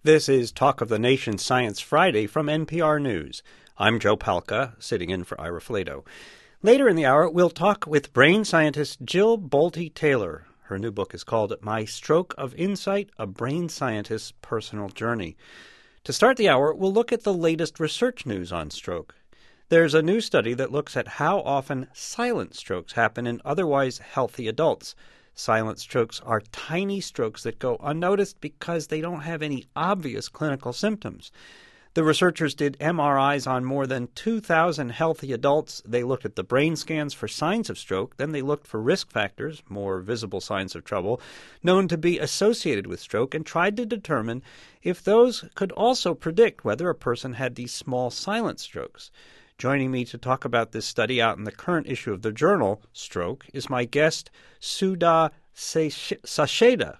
This is Talk of the Nation Science Friday from NPR News. I'm Joe Palca, sitting in for Ira Flato. Later in the hour, we'll talk with brain scientist Jill Bolte Taylor. Her new book is called My Stroke of Insight, A Brain Scientist's Personal Journey. To start the hour, we'll look at the latest research news on stroke. There's a new study that looks at how often silent strokes happen in otherwise healthy adults. Silent strokes are tiny strokes that go unnoticed because they don't have any obvious clinical symptoms. The researchers did MRIs on more than 2,000 healthy adults. They looked at the brain scans for signs of stroke. Then they looked for risk factors, more visible signs of trouble, known to be associated with stroke, and tried to determine if those could also predict whether a person had these small silent strokes. Joining me to talk about this study out in the current issue of the journal, Stroke, is my guest, Sudha Seshadri.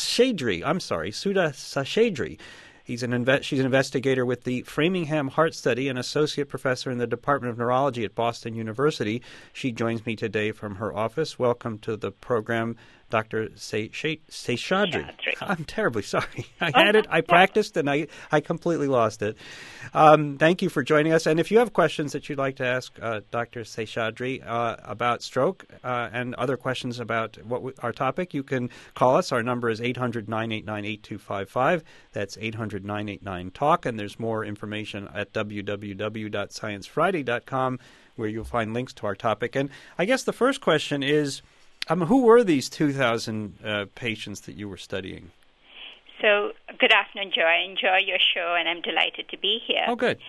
She's an investigator with the Framingham Heart Study and associate professor in the Department of Neurology at Boston University. She joins me today from her office. Welcome to the program, Dr. Seshadri. I'm terribly sorry. I had it, I practiced, and I completely lost it. Thank you for joining us. And if you have questions that you'd like to ask Dr. Seshadri about stroke and other questions about our topic, you can call us. Our number is 800-989-8255. That's 800-989-TALK. And there's more information at www.sciencefriday.com, where you'll find links to our topic. And I guess the first question is, who were these 2,000 patients that you were studying? So, good afternoon, Joe. I enjoy your show, and I'm delighted to be here. Oh, good.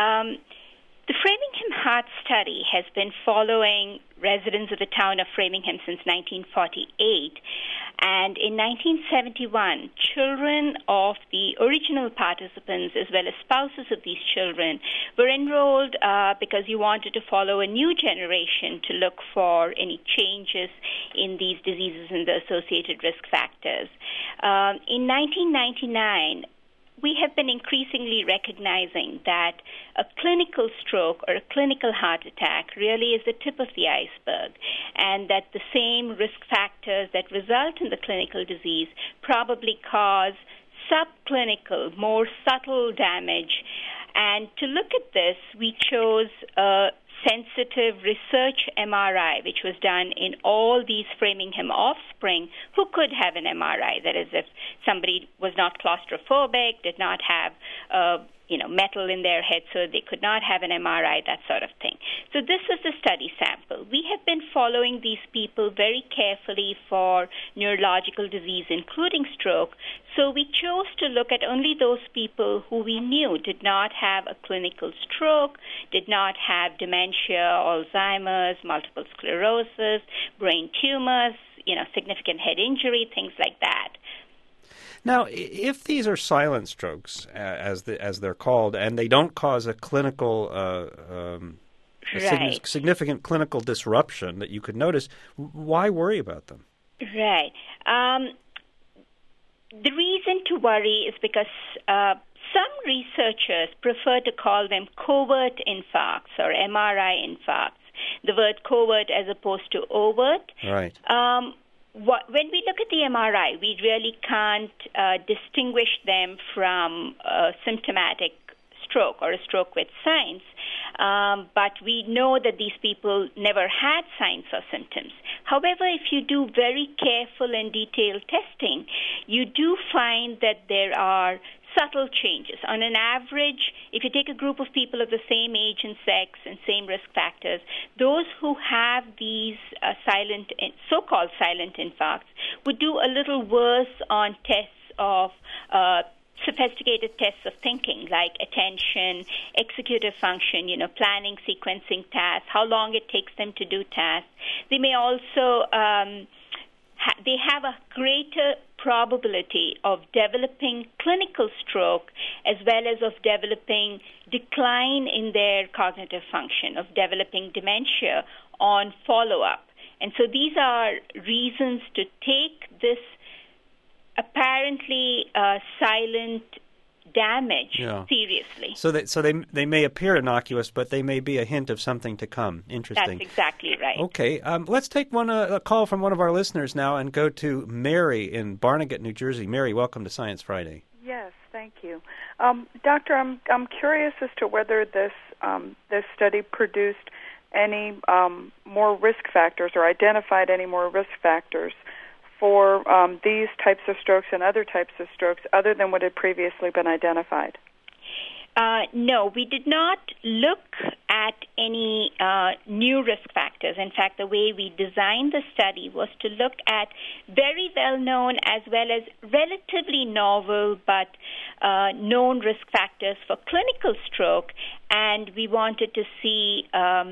The Framingham Heart Study has been following residents of the town of Framingham since 1948. And in 1971, children of the original participants, as well as spouses of these children, were enrolled because you wanted to follow a new generation to look for any changes in these diseases and the associated risk factors. In 1999, we have been increasingly recognizing that a clinical stroke or a clinical heart attack really is the tip of the iceberg, and that the same risk factors that result in the clinical disease probably cause subclinical, more subtle damage. And to look at this, we chose a sensitive research MRI, which was done in all these Framingham offspring who could have an MRI. That is, if somebody was not claustrophobic, did not have metal in their head, so they could not have an MRI, that sort of thing. So this was the study sample. We have been following these people very carefully for neurological disease, including stroke. So we chose to look at only those people who we knew did not have a clinical stroke, did not have dementia, Alzheimer's, multiple sclerosis, brain tumors, significant head injury, things like that. Now, if these are silent strokes, as they're called, and they don't cause a clinical, significant clinical disruption that you could notice, why worry about them? Right. The reason to worry is because some researchers prefer to call them covert infarcts or MRI infarcts. The word covert as opposed to overt. Right. When we look at the MRI, we really can't distinguish them from a symptomatic stroke or a stroke with signs. But we know that these people never had signs or symptoms. However, if you do very careful and detailed testing, you do find that there are subtle changes. On an average, if you take a group of people of the same age and sex and same risk factors, those who have these so-called silent infarcts would do a little worse on tests of sophisticated tests of thinking, like attention, executive function, planning, sequencing tasks, how long it takes them to do tasks. They may also they have a greater probability of developing clinical stroke as well as of developing decline in their cognitive function, of developing dementia on follow-up. And so these are reasons to take this apparently silent damage seriously. So they may appear innocuous, but they may be a hint of something to come. Interesting. That's exactly right. Okay, let's take a call from one of our listeners now and go to Mary in Barnegat, New Jersey. Mary, welcome to Science Friday. Yes, Thank you. Doctor, I'm curious as to whether this study produced any more risk factors or identified any more risk factors for these types of strokes and other types of strokes other than what had previously been identified. No, we did not look at any new risk factors. In fact, the way we designed the study was to look at very well-known as well as relatively novel but known risk factors for clinical stroke, and we wanted to see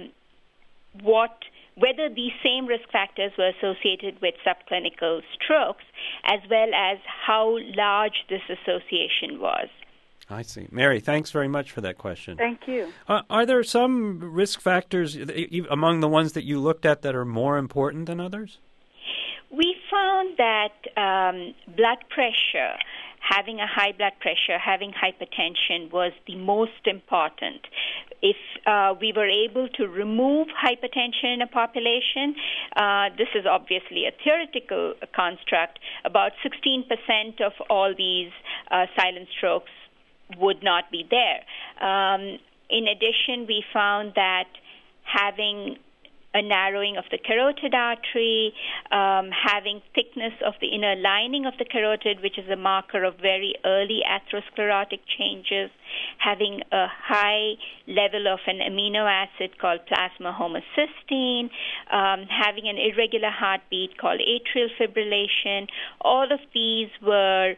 whether these same risk factors were associated with subclinical strokes, as well as how large this association was. I see. Mary, thanks very much for that question. Thank you. Are there some risk factors among the ones that you looked at that are more important than others? We found that blood pressure, having a high blood pressure, having hypertension was the most important. If we were able to remove hypertension in a population, this is obviously a theoretical construct, about 16% of all these silent strokes would not be there. In addition, we found that having a narrowing of the carotid artery, having thickness of the inner lining of the carotid, which is a marker of very early atherosclerotic changes, having a high level of an amino acid called plasma homocysteine, having an irregular heartbeat called atrial fibrillation. All of these were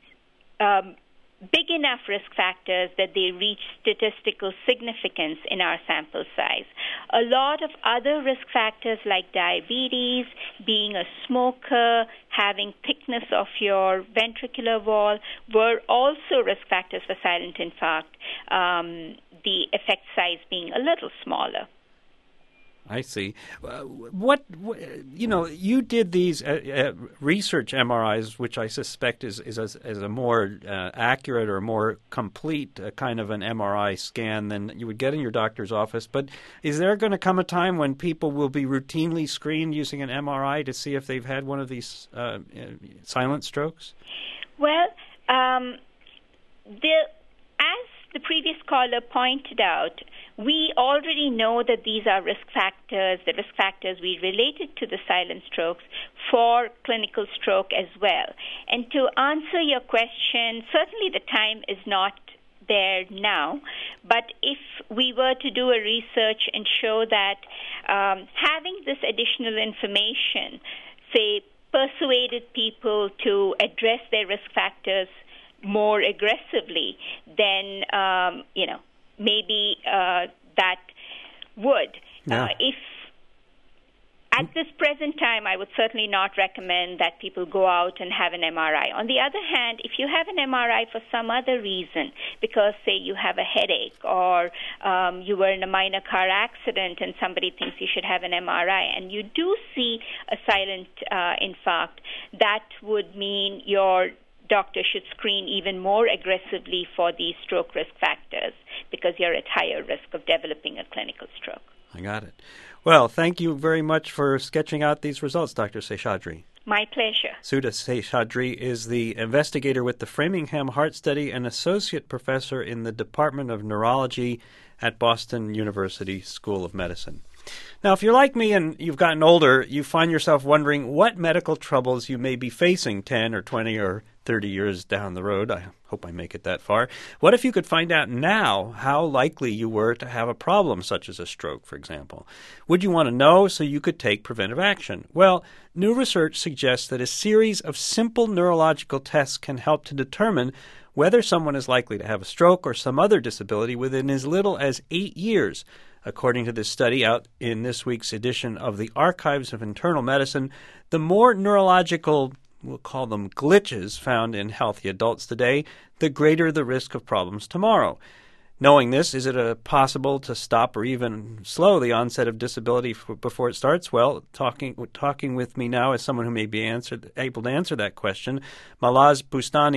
big enough risk factors that they reach statistical significance in our sample size. A lot of other risk factors like diabetes, being a smoker, having thickness of your ventricular wall were also risk factors for silent infarct, the effect size being a little smaller. I see. You did these research MRIs, which I suspect is a more accurate or more complete kind of an MRI scan than you would get in your doctor's office. But is there going to come a time when people will be routinely screened using an MRI to see if they've had one of these silent strokes? Well, as the previous caller pointed out, we already know that these are risk factors, the risk factors we related to the silent strokes for clinical stroke as well. And to answer your question, certainly the time is not there now, but if we were to do a research and show that having this additional information, say, persuaded people to address their risk factors more aggressively, then maybe that would. Yeah. If at this present time, I would certainly not recommend that people go out and have an MRI. On the other hand, if you have an MRI for some other reason, because, say, you have a headache or you were in a minor car accident and somebody thinks you should have an MRI, and you do see a silent infarct, that would mean your doctor should screen even more aggressively for these stroke risk factors because you're at higher risk of developing a clinical stroke. I got it. Well, thank you very much for sketching out these results, Dr. Seshadri. My pleasure. Sudha Seshadri is the investigator with the Framingham Heart Study and associate professor in the Department of Neurology at Boston University School of Medicine. Now, if you're like me and you've gotten older, you find yourself wondering what medical troubles you may be facing 10 or 20 or 30 years down the road. I hope I make it that far. What if you could find out now how likely you were to have a problem such as a stroke, for example? Would you want to know so you could take preventive action? Well, new research suggests that a series of simple neurological tests can help to determine whether someone is likely to have a stroke or some other disability within as little as 8 years. According to this study out in this week's edition of the Archives of Internal Medicine, the more neurological, we'll call them glitches, found in healthy adults today, the greater the risk of problems tomorrow. Knowing this, is it possible to stop or even slow the onset of disability before it starts? Well, talking with me now is someone who may be able to answer that question. Malaz Bustani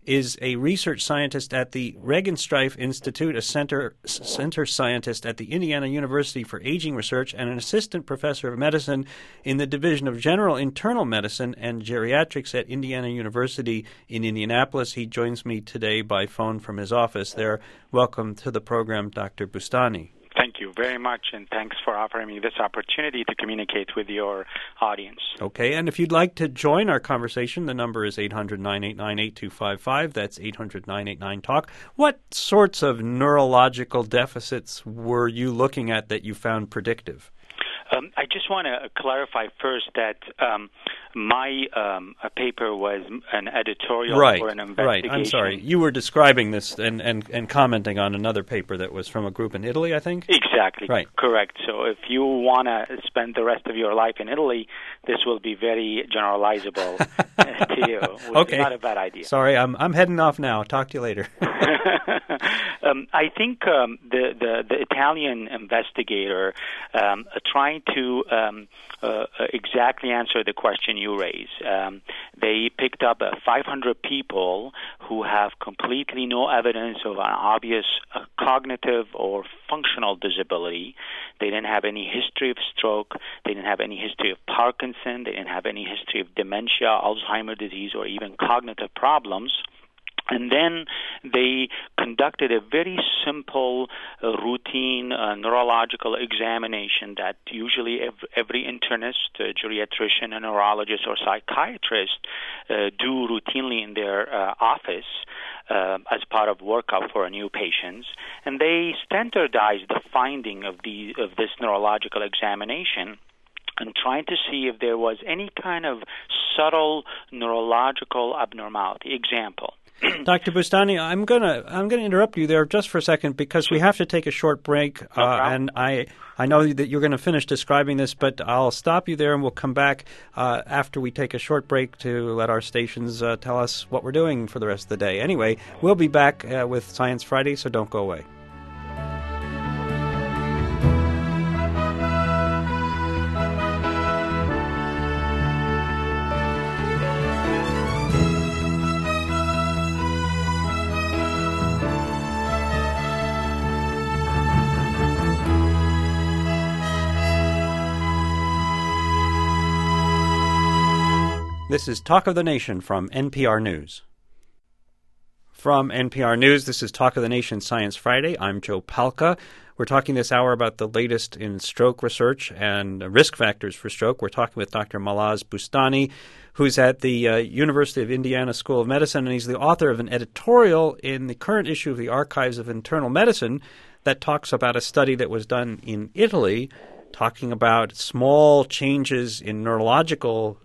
is a research scientist at the Regenstrief Institute, a center scientist at the Indiana University for Aging Research, and an assistant professor of medicine in the Division of General Internal Medicine and Geriatrics at Indiana University in Indianapolis. He joins me today by phone from his office there. Welcome to the program, Dr. Boustany. Thank you very much, and thanks for offering me this opportunity to communicate with your audience. Okay, and if you'd like to join our conversation, the number is 800-989-8255. That's 800-989-TALK. What sorts of neurological deficits were you looking at that you found predictive? I just want to clarify first that my paper was an editorial or an investigation. Right, I'm sorry. You were describing this and commenting on another paper that was from a group in Italy, I think? Exactly. Right. Correct. So if you want to spend the rest of your life in Italy, this will be very generalizable to you, which is not a bad idea. Sorry, I'm heading off now. Talk to you later. I think the Italian investigator trying to exactly answer the question you raise. They picked up 500 people who have completely no evidence of an obvious cognitive or functional disability. They didn't have any history of stroke. They didn't have any history of Parkinson. They didn't have any history of dementia, Alzheimer's disease, or even cognitive problems. And then they conducted a very simple, routine neurological examination that usually every internist, geriatrician, a neurologist, or psychiatrist do routinely in their office as part of workup for new patients. And they standardized the finding of this neurological examination and trying to see if there was any kind of subtle neurological abnormality. Example. Dr. Boustany, I'm gonna interrupt you there just for a second because we have to take a short break, and I know that you're going to finish describing this, but I'll stop you there and we'll come back after we take a short break to let our stations tell us what we're doing for the rest of the day. Anyway, we'll be back with Science Friday, so don't go away. This is Talk of the Nation from NPR News. From NPR News, this is Talk of the Nation Science Friday. I'm Joe Palca. We're talking this hour about the latest in stroke research and risk factors for stroke. We're talking with Dr. Malaz Boustany, who's at the University of Indiana School of Medicine, and he's the author of an editorial in the current issue of the Archives of Internal Medicine that talks about a study that was done in Italy, talking about small changes in neurological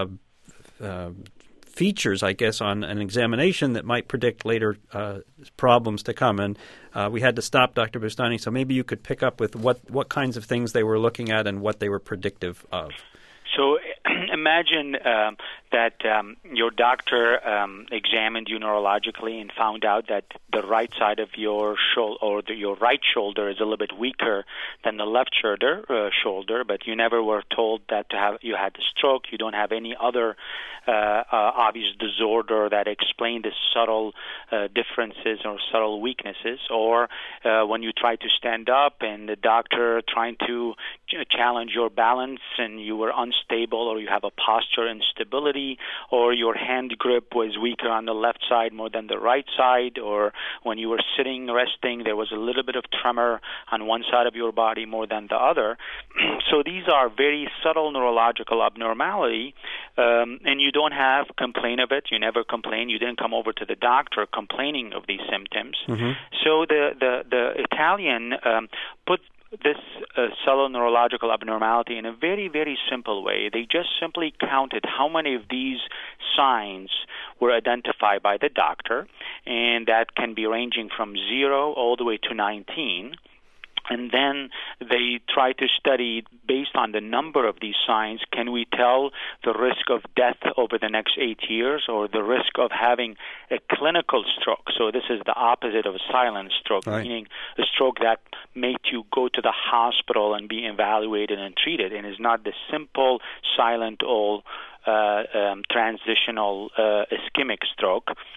features, I guess, on an examination that might predict later problems to come. And we had to stop Dr. Boustany, so maybe you could pick up with what kinds of things they were looking at and what they were predictive of. So imagine that your doctor examined you neurologically and found out that the right side of your shoulder or your right shoulder is a little bit weaker than the left shoulder, but you never were told that you had the stroke. You don't have any other obvious disorder that explain the subtle differences or subtle weaknesses. Or when you try to stand up and the doctor trying to challenge your balance and you were unstable, or you have a posture instability, or your hand grip was weaker on the left side more than the right side, or when you were sitting, resting, there was a little bit of tremor on one side of your body more than the other. So these are very subtle neurological abnormality, and you don't have complaint of it. You never complain. You didn't come over to the doctor complaining of these symptoms. Mm-hmm. So the Italian put this subtle neurological abnormality in a very, very simple way. They just simply counted how many of these signs were identified by the doctor, and that can be ranging from 0 all the way to 19. And then they try to study, based on the number of these signs, can we tell the risk of death over the next 8 years or the risk of having a clinical stroke? So this is the opposite of a silent stroke, right, meaning a stroke that made you go to the hospital and be evaluated and treated, and is not the simple, silent, or transitional ischemic stroke.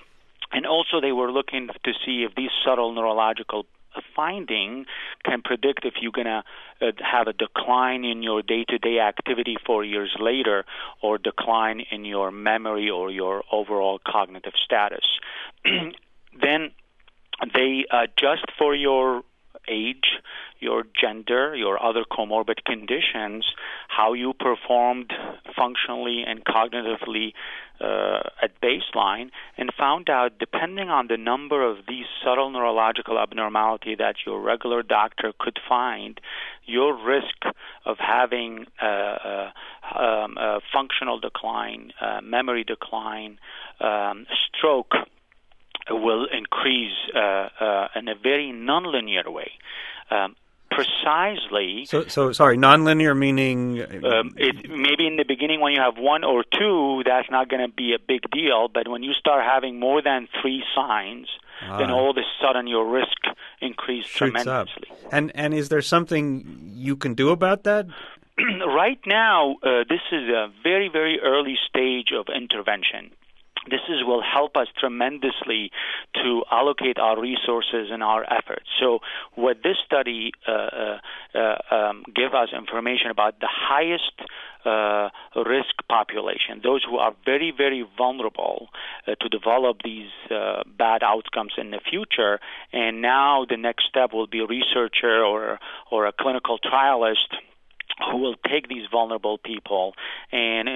And also they were looking to see if these subtle neurological finding can predict if you're going to have a decline in your day-to-day activity 4 years later, or decline in your memory or your overall cognitive status. Then they adjust for your age, your gender, your other comorbid conditions, how you performed functionally and cognitively at baseline, and found out, depending on the number of these subtle neurological abnormality that your regular doctor could find, your risk of having functional decline, memory decline, stroke will increase in a very nonlinear way. Precisely. So sorry, nonlinear meaning? Maybe in the beginning when you have one or two, that's not going to be a big deal. But when you start having more than 3 signs, then all of a sudden your risk increases tremendously. Up. And is there something you can do about that? Right now, this is a very, very early stage of intervention. This will help us tremendously to allocate our resources and our efforts. So what this study give us information about the highest risk population, those who are very, very vulnerable to develop these bad outcomes in the future. And now the next step will be a researcher or a clinical trialist who will take these vulnerable people and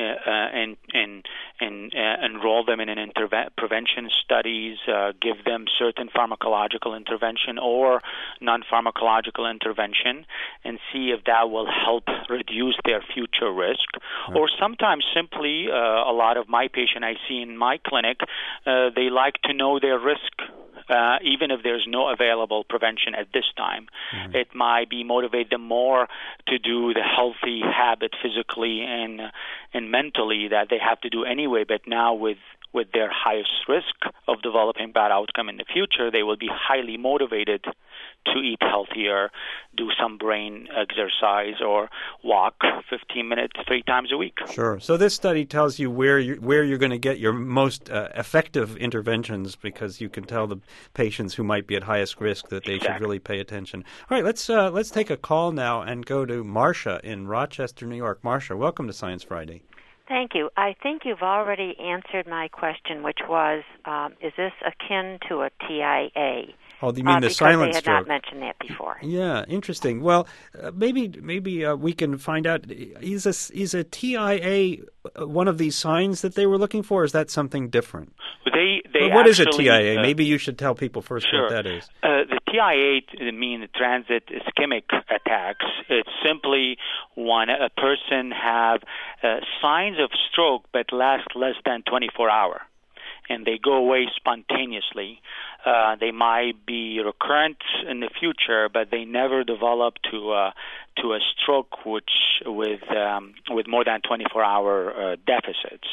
enroll them in an prevention studies, give them certain pharmacological intervention or non-pharmacological intervention, and see if that will help reduce their future risk. Right. Or sometimes simply, a lot of my patients I see in my clinic, they like to know their risk. Even if there's no available prevention at this time. Mm-hmm. It might be motivate them more to do the healthy habit physically and mentally that they have to do anyway, but now with their highest risk of developing bad outcome in the future, they will be highly motivated to eat healthier, do some brain exercise, or walk 15 minutes 3 times a week. Sure. So this study tells you where you're going to get your most effective interventions, because you can tell the patients who might be at highest risk that they should really pay attention. All right, let's take a call now and go to Marcia in Rochester, New York. Marcia, welcome to Science Friday. Thank you. I think you've already answered my question, which was, is this akin to a TIA? Oh, you mean the silent stroke? Because they had not mentioned that before. Yeah, interesting. Well, maybe we can find out. Is a TIA one of these signs that they were looking for? Or is that something different? What is a TIA? Maybe you should tell people first what that is. The TIA means transit ischemic attacks. It's simply when a person have signs of stroke but last less than 24 hours. And they go away spontaneously. They might be recurrent in the future, but they never develop to a stroke, which with more than 24-hour deficits.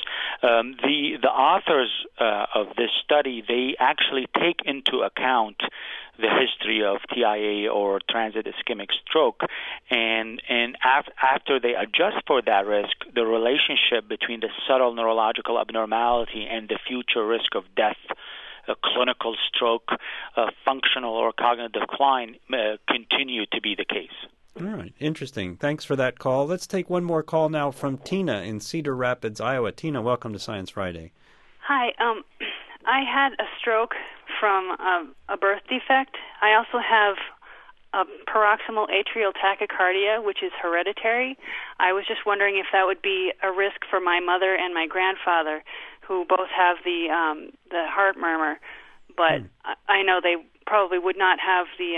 The authors of this study, they actually take into account the history of TIA or transit ischemic stroke, and after they adjust for that risk, the relationship between the subtle neurological abnormality and the future risk of death, a clinical stroke, functional or cognitive decline continue to be the case. All right, interesting. Thanks for that call. Let's take one more call now from Tina in Cedar Rapids, Iowa. Tina, welcome to Science Friday. Hi. I had a stroke from a birth defect. I also have a paroxysmal atrial tachycardia, which is hereditary. I was just wondering if that would be a risk for my mother and my grandfather, who both have the heart murmur, but I know they probably would not have the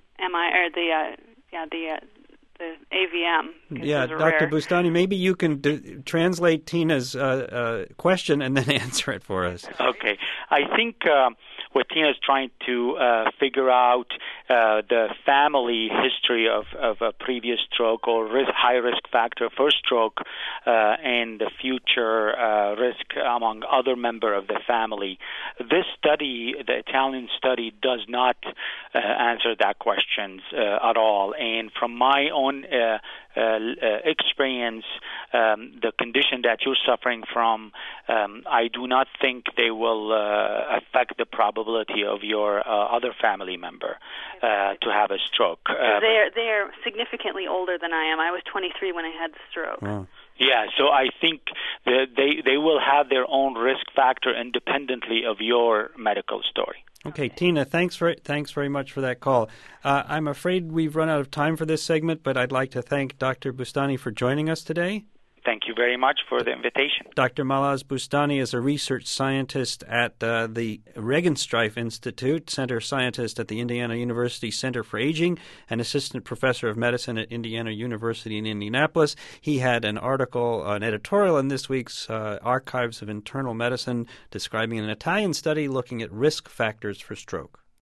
the AVM. Yeah, Dr. Bustani, maybe you can translate Tina's question and then answer it for us. Okay. I think what Tina is trying to figure out the family history of a previous stroke or high risk factor for stroke and the future risk among other members of the family. This study, the Italian study, does not answer that question at all. And from my own experience, the condition that you're suffering from, I do not think they will affect the probability of your other family member to have a stroke. They're significantly older than I am. I was 23 when I had the stroke. Wow. Yeah, so I think they will have their own risk factor independently of your medical story. Okay, Tina, thanks very much for that call. I'm afraid we've run out of time for this segment, but I'd like to thank Dr. Bustani for joining us today. Thank you very much for the invitation. Dr. Malaz Bustani is a research scientist at the Regenstrief Institute, center scientist at the Indiana University Center for Aging, and assistant professor of medicine at Indiana University in Indianapolis. He had an editorial in this week's Archives of Internal Medicine describing an Italian study looking at risk factors for stroke.